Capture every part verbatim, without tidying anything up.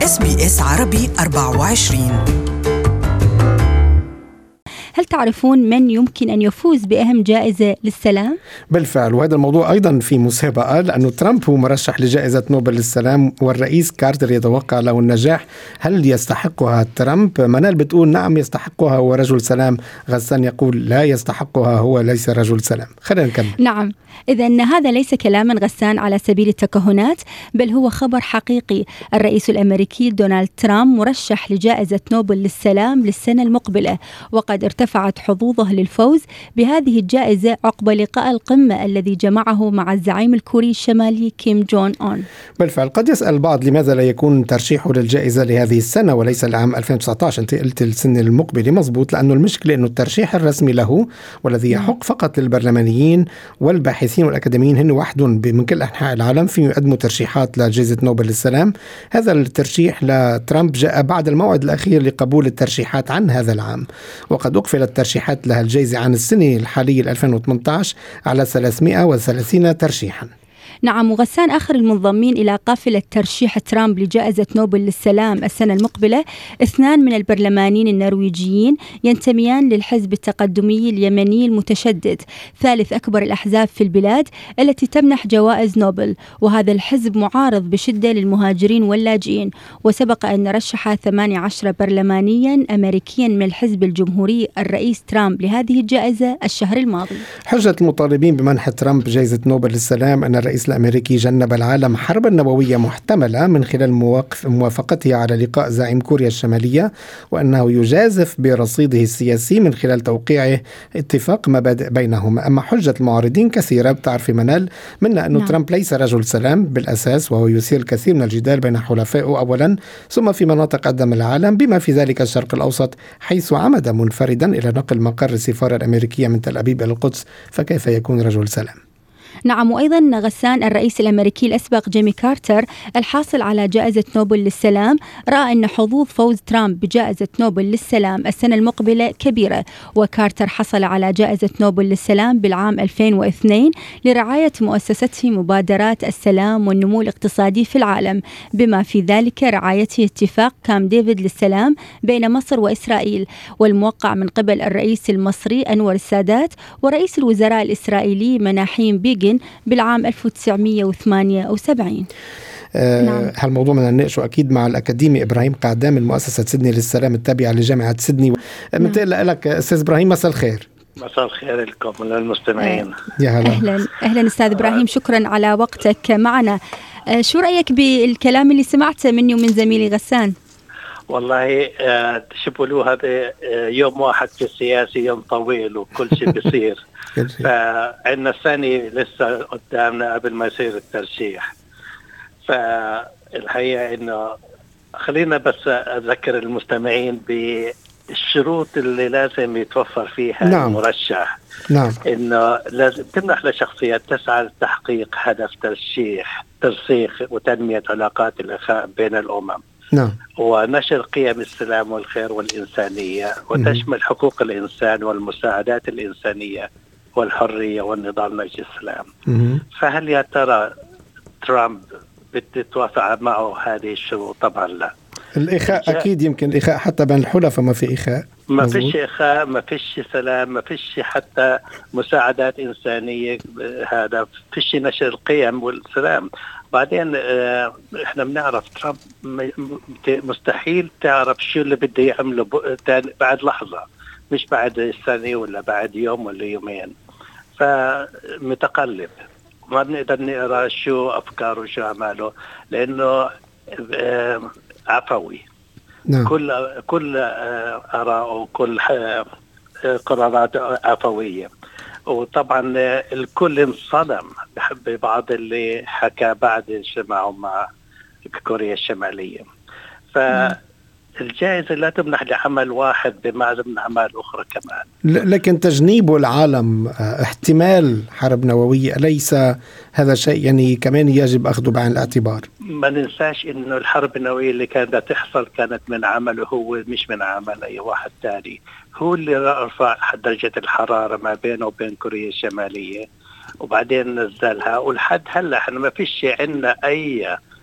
إس بي إس عربي أربعة وعشرين. هل تعرفون من يمكن أن يفوز بأهم جائزة للسلام؟ بالفعل، وهذا الموضوع أيضا في مسابقة، لأنه ترامب هو مرشح لجائزة نوبل للسلام والرئيس كارتر يتوقع له النجاح. هل يستحقها ترامب؟ منال بتقول نعم يستحقها، هو رجل سلام. غسان يقول لا يستحقها، هو ليس رجل سلام. خلينا نكمل. نعم، إذن هذا ليس كلاما غسان على سبيل التكهنات، بل هو خبر حقيقي. الرئيس الأمريكي دونالد ترامب مرشح لجائزة نوبل للسلام للسنة المقبلة، وقد ارتفعت حظوظه للفوز بهذه الجائزة عقب لقاء القمة الذي جمعه مع الزعيم الكوري الشمالي كيم جون أون. بالفعل، قد يسأل البعض لماذا لا يكون ترشيحه للجائزة لهذه السنة وليس لعام ألفين وتسعة عشر؟ أنت قلت السنة المقبلة، مزبوط، لأنه المشكلة أنه الترشيح الرسمي له والذي يحق فقط للبرلمانيين والباحثين والأكاديميين هن وحدهم من كل أنحاء العالم فيهم يقدموا ترشيحات لجائزة نوبل للسلام. هذا الترشيح لترامب جاء بعد الموعد الأخير لقبول الترشيحات عن هذا العام، وقد أقفل الترشيحات لها الجائزة عن السنة الحالية ألفين وثمانية عشر على ثلاثمئة وثلاثين ترشيحا. نعم، وغسان آخر المنضمين إلى قافلة ترشيح ترامب لجائزة نوبل للسلام السنة المقبلة اثنان من البرلمانيين النرويجيين ينتميان للحزب التقدمي اليمني المتشدد، ثالث أكبر الأحزاب في البلاد التي تمنح جوائز نوبل، وهذا الحزب معارض بشدة للمهاجرين واللاجئين. وسبق أن رشح ثمانية عشر برلمانيا أمريكيا من الحزب الجمهوري الرئيس ترامب لهذه الجائزة الشهر الماضي. حجة المطالبين بمنح ترامب جائزة نوبل للسلام أن الرئيس الأمريكي جنب العالم حربا نووية محتملة من خلال موافقته على لقاء زعيم كوريا الشمالية، وأنه يجازف برصيده السياسي من خلال توقيعه اتفاق مبادئ بينهما. أما حجة المعارضين كثيرة، بتعرف منال، منها أن نعم. ترامب ليس رجل سلام بالأساس، وهو يثير الكثير من الجدال بين حلفائه أولا، ثم في مناطق أقدم العالم بما في ذلك الشرق الأوسط، حيث عمد منفردا إلى نقل مقر السفارة الأمريكية من تل أبيب إلى القدس، فكيف يكون رجل سلام؟ نعم، وأيضا غسان الرئيس الأمريكي الأسبق جيمي كارتر الحاصل على جائزة نوبل للسلام رأى أن حظوظ فوز ترامب بجائزة نوبل للسلام السنة المقبلة كبيرة. وكارتر حصل على جائزة نوبل للسلام بالعام ألفين واثنين لرعاية مؤسسته مبادرات السلام والنمو الاقتصادي في العالم، بما في ذلك رعايته اتفاق كامب ديفيد للسلام بين مصر وإسرائيل، والموقع من قبل الرئيس المصري أنور السادات ورئيس الوزراء الإسرائيلي مناحيم بيغن بالعام ألف وتسعمئة وثمانية وسبعين. آه نعم. هالموضوع بدنا نناقشه أكيد مع الأكاديمي إبراهيم قعدام من مؤسسة سيدني للسلام التابعة لجامعة سيدني. منتقل نعم. لك أستاذ إبراهيم، مساء الخير. مساء الخير لكم وللمستمعين. يا هلا. أهلا أهلا أستاذ إبراهيم، شكرا على وقتك معنا. آه شو رأيك بالكلام اللي سمعته مني ومن زميلي غسان؟ والله آه تشبهوا هذا آه يوم واحد في السياسي، يوم طويل وكل شيء بيصير. فعندنا الثاني لسه قدامنا قبل ما يصير الترشيح. فالحقيقة إنه خلينا بس أذكر المستمعين بالشروط اللي لازم يتوفر فيها نعم. المرشح. نعم. إنه لازم تمنح لشخصية تسعى لتحقيق هدف ترشيح ترسيخ وتنمية علاقات الأخاء بين الأمم. نعم. ونشر قيم السلام والخير والإنسانية، وتشمل حقوق الإنسان والمساعدات الإنسانية والحرية والنضال من أجل السلام. فهل يا ترى ترامب بتتوافق معه هذه الشروط؟ طبعا لا. الإخاء أكيد، يمكن الإخاء حتى بين الحلفاء ما في إخاء، ما فيش إخاء، ما فيش سلام، ما فيش حتى مساعدات إنسانية، هذا فيش نشر القيم والسلام. بعدين اه احنا بنعرف ترامب مستحيل تعرف شو اللي بده يعمله بعد لحظة، مش بعد سنة ولا بعد يوم ولا يومين. فمتقلب، ما بنقدر نقرأ شو أفكاره وشو أعماله، لأنه اه عفوي. نعم. كل كل آراء وكل قرارات عفوية. وطبعا الكل انصدم ببعض اللي حكى بعد اجتماعه مع كوريا الشمالية. فالجائزة لا تمنح لعمل واحد بما تمنح أعمال أخرى كمان. لكن تجنيب العالم احتمال حرب نووية، أليس هذا شيء يعني كمان يجب أخذه بعين الاعتبار؟ ما ننساش إنه الحرب النووية اللي كانت تحصل كانت من عمله هو، مش من عمل أي واحد تاني. هو اللي رفع درجة الحرارة ما بينه وبين كوريا الشمالية، وبعدين نزلها. ولحد هلا احنا ما فيش عندنا أي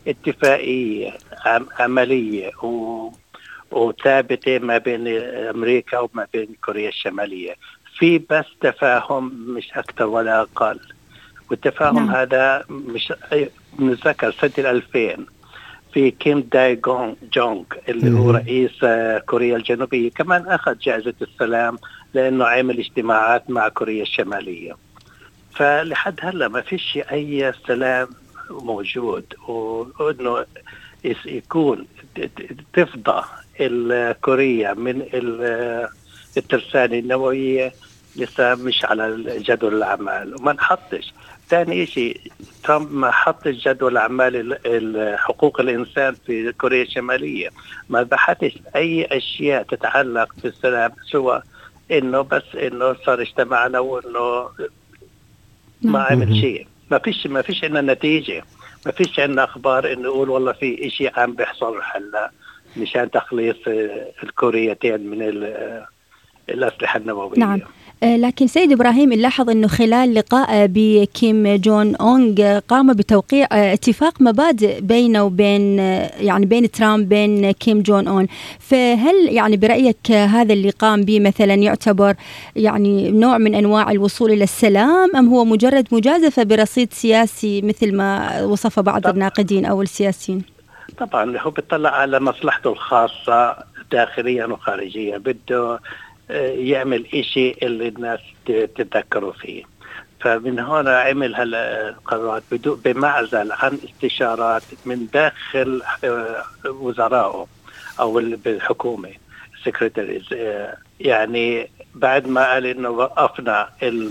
اتفاقية عملية وثابتة ما بين أمريكا وما بين كوريا الشمالية، في بس تفاهم مش أكثر ولا أقل. والتفاهم نعم. هذا مش نتذكر سنة ألفين في كيم داي جونغ اللي هو رئيس كوريا الجنوبية كمان أخذ جائزة السلام لأنه عمل اجتماعات مع كوريا الشمالية. فلحد هلا ما فيش أي سلام موجود، وإنه يكون تفضى الكوريا من الترسانة النووية لسه مش على جدول الأعمال. وما نحطش ثاني شيء، ترامب ما حطش جدول أعمال حقوق الإنسان في كوريا الشمالية، ما بحثش أي أشياء تتعلق بالسلام سوى إنه بس إنه صار اجتمعنا وإنه ما عمل شيء. ما فيش ما فيش عندنا نتيجة، ما فيش عندنا أخبار إنه نقول والله في إشي عم بيحصل هلا مشان تخليص الكوريتين من الأسلحة النووية. نعم. لكن سيد إبراهيم نلاحظ أنه خلال لقاء بكيم جون أونغ قام بتوقيع اتفاق مبادئ بينه وبين يعني بين ترامب بين كيم جون أون. فهل يعني برأيك هذا اللي قام به مثلا يعتبر يعني نوع من أنواع الوصول إلى السلام، أم هو مجرد مجازفة برصيد سياسي مثل ما وصف بعض طبعا الناقدين أو السياسيين؟ طبعا هو بيطلع على مصلحته الخاصة داخليا وخارجيا، بده يعمل إشي اللي الناس تتذكروا فيه. فمن هنا عمل هالقرارات بمعزل عن استشارات من داخل وزرائه أو بالحكومة سكرتاريز. يعني بعد ما قال إنه وقفنا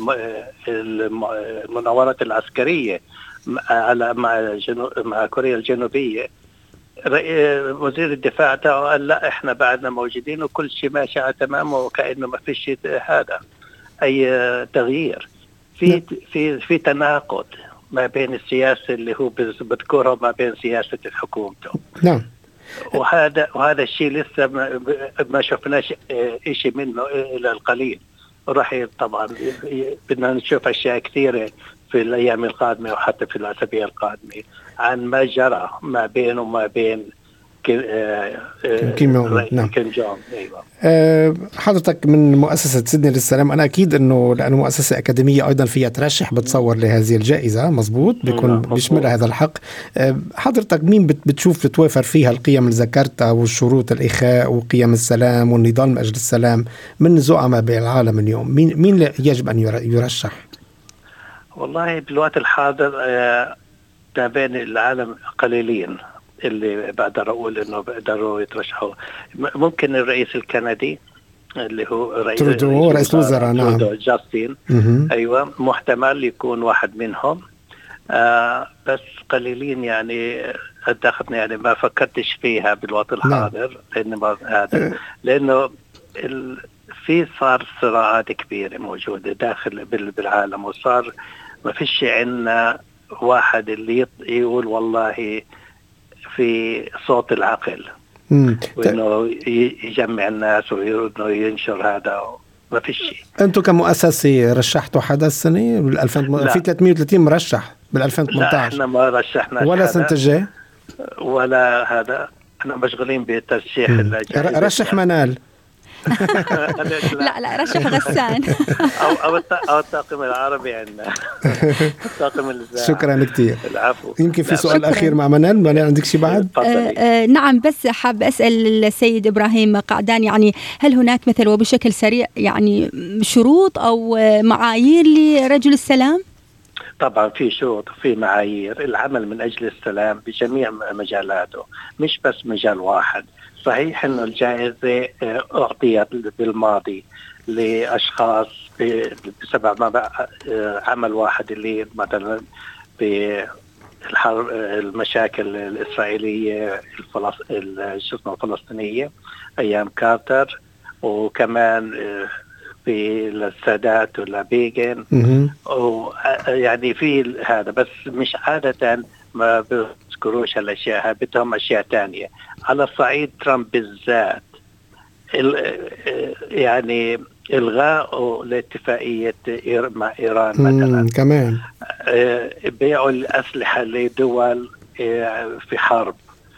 المناورات العسكرية على مع مع كوريا الجنوبية، وزير الدفاع تاعه قال لا احنا بعدنا موجودين وكل شيء ماشي على تمامه وكأنه ما فيش هذا اي تغيير. في في في تناقض ما بين السياسه اللي هو بذكرها وما بين سياسه حكومته. نعم. وهذا وهذا الشيء لسه ما, ما شفناش شيء منه الى القليل. وراح طبعا بدنا نشوف اشياء كثيره في الأيام القادمة وحتى في الأسابيع القادمة عن ما جرى ما بينه وما بين كيم جونغ. نعم. كيم جونغ. أيوة. أه حضرتك من مؤسسة سيدني للسلام، أنا أكيد أنه لأنه مؤسسة أكاديمية أيضا فيها ترشح بتصور لهذه الجائزة، مظبوط بيكون بيشمل هذا الحق. أه حضرتك مين بتشوف تتوافر فيها القيم اللي ذكرتها والشروط الإخاء وقيم السلام والنضال من أجل السلام من زعماء بالعالم اليوم؟ مين مين يجب أن يرشح؟ والله بالوقت الحاضر ما بين العالم قليلين اللي بقدر أقول إنه بقدروا يترشحوا. ممكن الرئيس الكندي اللي هو رئيس ترودو رئيس الوزراء. نعم. جاستين. أيوة محتمل يكون واحد منهم. آه بس قليلين يعني أدخلنا يعني ما فكرتش فيها بالوقت الحاضر. لأن هذا لأنه ال في صار صراعات كبيرة موجودة داخل بالعالم، وصار ما فيش عنا واحد اللي يقول والله في صوت العقل وإنه يجمع الناس وإنه ينشر هذا. ما فيش شيء. أنتوا كمؤسسة رشحتوا حدا السنة بالألفين في ثلاثمية وثلاثين مرشح بالألفين وثمانية عشر؟ لا احنا ما رشحنا ولا سنة الجاي ولا هذا. احنا مشغولين بترشيح الجائزة. رشح منال. لا لا رشح غسان أو أو أو الطاقم العربي عندنا. الطاقم الزراعي. شكرا كثير. العفو. يمكن في سؤال أخير مع منال، منال عندك شيء بعد؟ آه آه نعم، بس حاب أسأل السيد إبراهيم قعدان، يعني هل هناك مثل وبشكل سريع يعني شروط أو معايير لرجل السلام؟ طبعا في شروط في معايير العمل من أجل السلام بجميع مجالاته، مش بس مجال واحد. صحيح أن الجائزة أعطيت بالماضي لأشخاص بسبب عمل واحد اللي مثلا بالحرب المشاكل الإسرائيلية الفلسطينية أيام كارتر، وكمان في السادات ولا بيغن، ويعني في هذا. بس مش عادة ما بذكروش هالاشياء، بدهم اشياء تانية. على صعيد ترامب بالذات يعني الغاء لاتفاقية مع ايران مثلا، كمان بيعوا الاسلحة لدول في حرب.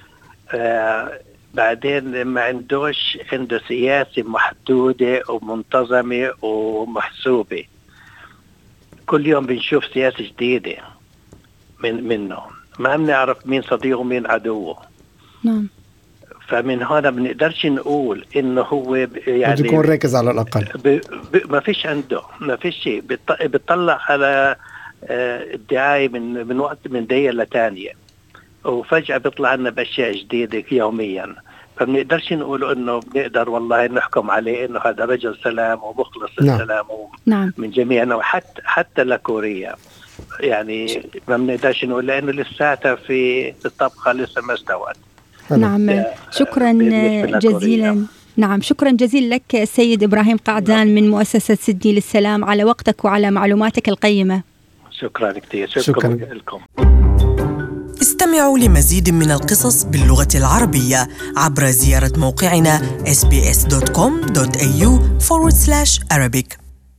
بعدين ما عندوش عنده سياسة محدودة ومنتظمة ومحسوبة. كل يوم بنشوف سياسة جديدة من منه، ما بنعرف مين صديقه ومين عدوه. نعم. فمن هنا بنقدرش نقول إنه هو يعني بده يكون راكز على الأقل. ب... ب... ما فيش عنده ما فيش شيء بيط... بيطلع على الدعاية من من وقت من دقيقة لتانية، وفجأة بيطلع لنا بأشياء جديدة يوميا. فبنقدرش نقول إنه بنقدر والله نحكم عليه إنه هذا رجل سلام ومخلص للسلام. نعم. من جميعنا وحتى حتى لكوريا يعني ما بنقدرش نقول لأنه لساتها في الطبخة لسه ما استوت. نعم. شكرا جزيلا. نعم، شكرا جزيلا لك السيد إبراهيم قعدان من مؤسسة سيدني للسلام على وقتك وعلى معلوماتك القيمة. شكرا كثير. شكرا لكم. استمعوا لمزيد من القصص باللغة العربية عبر زيارة موقعنا إس بي إس دوت كوم دوت إيه يو forward slash Arabic.